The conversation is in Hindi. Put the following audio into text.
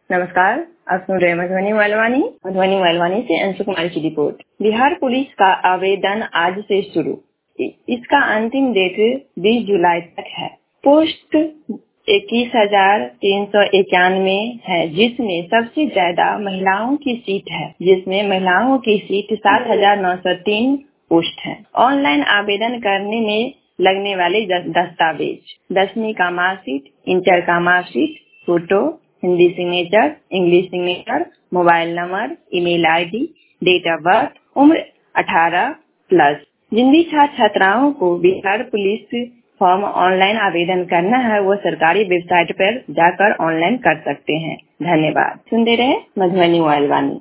नमस्कार, आप सुन रहे हैं मधुबनी मोबाइल से अंशु कुमारी की रिपोर्ट। बिहार पुलिस का आवेदन आज से शुरू। इसका अंतिम डेट 20 जुलाई तक है। पोस्ट 21,391 है, जिसमें सबसे ज्यादा महिलाओं की सीट है, जिसमें महिलाओं की सीट 7,903 पोस्ट है। ऑनलाइन आवेदन करने में लगने वाले दस्तावेज: 10वीं का मार्कशीट, इंटर का marksheet, photo, Hindi signature, English signature, mobile number, email ID, date of birth, उम्र 18+। जिन भी छात्र छात्राओं को बिहार पुलिस फॉर्म ऑनलाइन आवेदन करना है, वो सरकारी वेबसाइट पर जाकर ऑनलाइन कर सकते हैं। धन्यवाद। सुनते रहे मधुबनी मोबाइल।